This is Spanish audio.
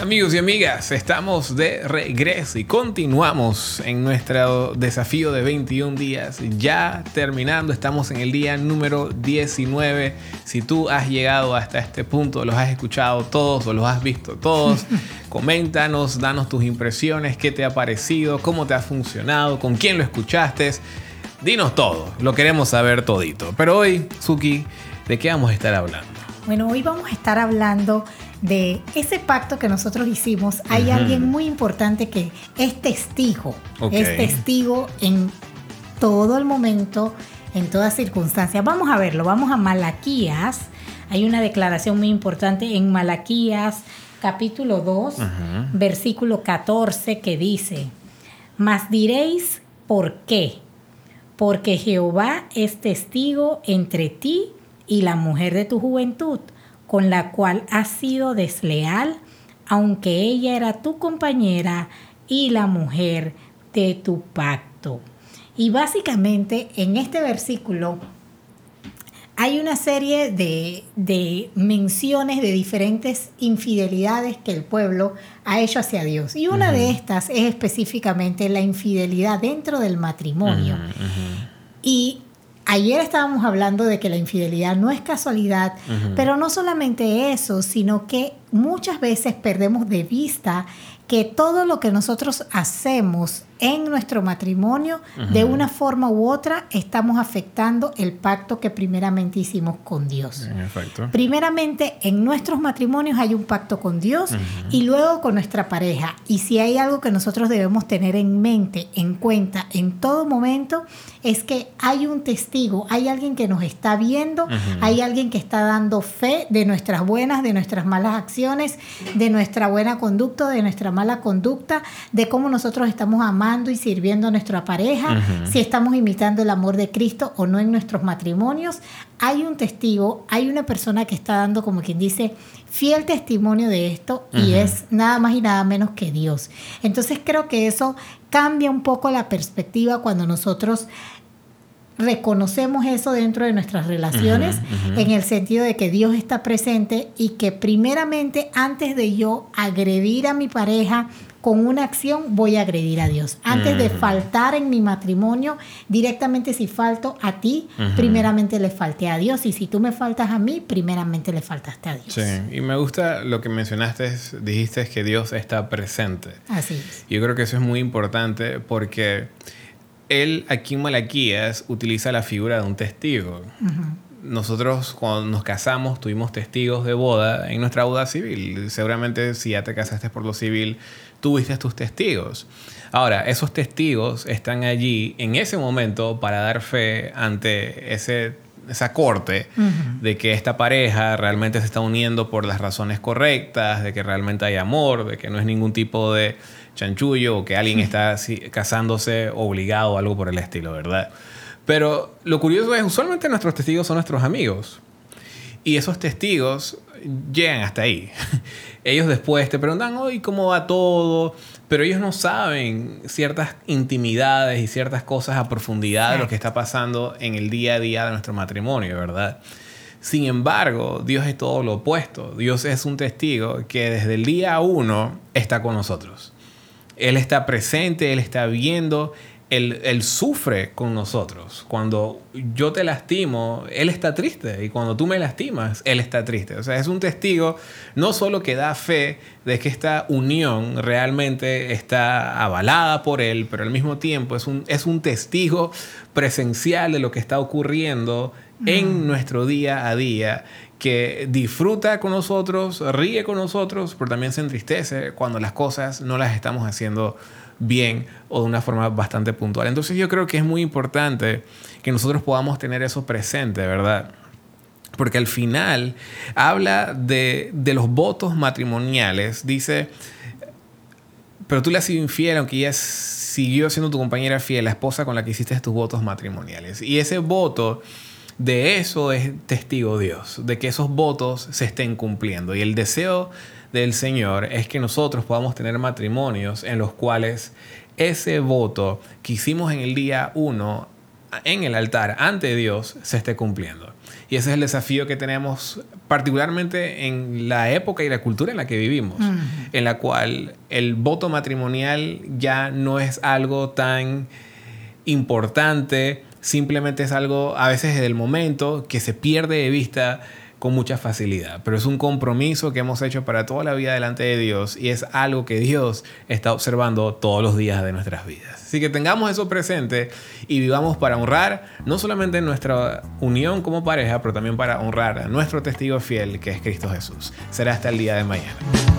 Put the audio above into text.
Amigos y amigas, estamos de regreso y continuamos en nuestro desafío de 21 días. Ya terminando, estamos en el día número 19. Si tú has llegado hasta este punto, los has escuchado todos o los has visto todos, coméntanos, danos tus impresiones, qué te ha parecido, cómo te ha funcionado, con quién lo escuchaste. Dinos todo, lo queremos saber todito. Pero hoy, Suki, ¿de qué vamos a estar hablando? Bueno, hoy vamos a estar hablando de ese pacto que nosotros hicimos. Hay alguien muy importante que es testigo. Okay. Es testigo en todo el momento, en toda circunstancia. Vamos a verlo, vamos a Malaquías. Hay una declaración muy importante en Malaquías, capítulo 2, versículo 14, que dice: Mas diréis, ¿por qué? Porque Jehová es testigo entre ti y la mujer de tu juventud, con la cual has sido desleal, aunque ella era tu compañera y la mujer de tu pacto. Y básicamente en este versículo hay una serie de menciones de diferentes infidelidades que el pueblo ha hecho hacia Dios. Y una de estas es específicamente la infidelidad dentro del matrimonio. Y ayer estábamos hablando de que la infidelidad no es casualidad, pero no solamente eso, sino que muchas veces perdemos de vista que todo lo que nosotros hacemos en nuestro matrimonio, de una forma u otra, estamos afectando el pacto que primeramente hicimos con Dios. En efecto. Primeramente, en nuestros matrimonios hay un pacto con Dios y luego con nuestra pareja. Y si hay algo que nosotros debemos tener en mente, en cuenta, en todo momento, es que hay un testigo, hay alguien que nos está viendo, hay alguien que está dando fe de nuestras buenas, de nuestras malas acciones, de nuestra buena conducta, de nuestra mala conducta, de cómo nosotros estamos amando y sirviendo a nuestra pareja, si estamos imitando el amor de Cristo o no en nuestros matrimonios. Hay un testigo, hay una persona que está dando, como quien dice, fiel testimonio de esto, y es nada más y nada menos que Dios. Entonces creo que eso cambia un poco la perspectiva cuando nosotros reconocemos eso dentro de nuestras relaciones, en el sentido de que Dios está presente y que primeramente, antes de yo agredir a mi pareja con una acción, voy a agredir a Dios. Antes de faltar en mi matrimonio, directamente si falto a ti, primeramente le falté a Dios. Y si tú me faltas a mí, primeramente le faltaste a Dios. Sí, y me gusta lo que mencionaste, dijiste que Dios está presente. Así es. Yo creo que eso es muy importante porque él aquí en Malaquías utiliza la figura de un testigo. Nosotros cuando nos casamos tuvimos testigos de boda en nuestra boda civil. Seguramente si ya te casaste por lo civil, tuviste tus testigos. Ahora, esos testigos están allí en ese momento para dar fe ante esa corte de que esta pareja realmente se está uniendo por las razones correctas, de que realmente hay amor, de que no es ningún tipo de chanchullo o que alguien está casándose obligado o algo por el estilo, ¿verdad? Pero lo curioso es, usualmente nuestros testigos son nuestros amigos. Y esos testigos llegan hasta ahí. Ellos después te preguntan, oye, ¿cómo va todo? Pero ellos no saben ciertas intimidades y ciertas cosas a profundidad de lo que está pasando en el día a día de nuestro matrimonio, ¿verdad? Sin embargo, Dios es todo lo opuesto. Dios es un testigo que desde el día 1 está con nosotros. Él está presente, Él está viendo, Él sufre con nosotros. Cuando yo te lastimo, Él está triste. Y cuando tú me lastimas, Él está triste. O sea, es un testigo no solo que da fe de que esta unión realmente está avalada por Él, pero al mismo tiempo es un testigo presencial de lo que está ocurriendo en nuestro día a día, que disfruta con nosotros, ríe con nosotros, pero también se entristece cuando las cosas no las estamos haciendo bien o de una forma bastante puntual. Entonces yo creo que es muy importante que nosotros podamos tener eso presente, ¿verdad? Porque al final habla de los votos matrimoniales. Dice, pero tú le has sido infiel, aunque ella siguió siendo tu compañera fiel, la esposa con la que hiciste tus votos matrimoniales. Y ese voto, de eso es testigo Dios, de que esos votos se estén cumpliendo. Y el deseo del Señor es que nosotros podamos tener matrimonios en los cuales ese voto que hicimos en el día 1 en el altar ante Dios se esté cumpliendo. Y ese es el desafío que tenemos particularmente en la época y la cultura en la que vivimos, en la cual el voto matrimonial ya no es algo tan importante, simplemente es algo a veces del momento que se pierde de vista con mucha facilidad, pero es un compromiso que hemos hecho para toda la vida delante de Dios y es algo que Dios está observando todos los días de nuestras vidas. Así que tengamos eso presente y vivamos para honrar no solamente nuestra unión como pareja, pero también para honrar a nuestro testigo fiel que es Cristo Jesús. Será hasta el día de mañana.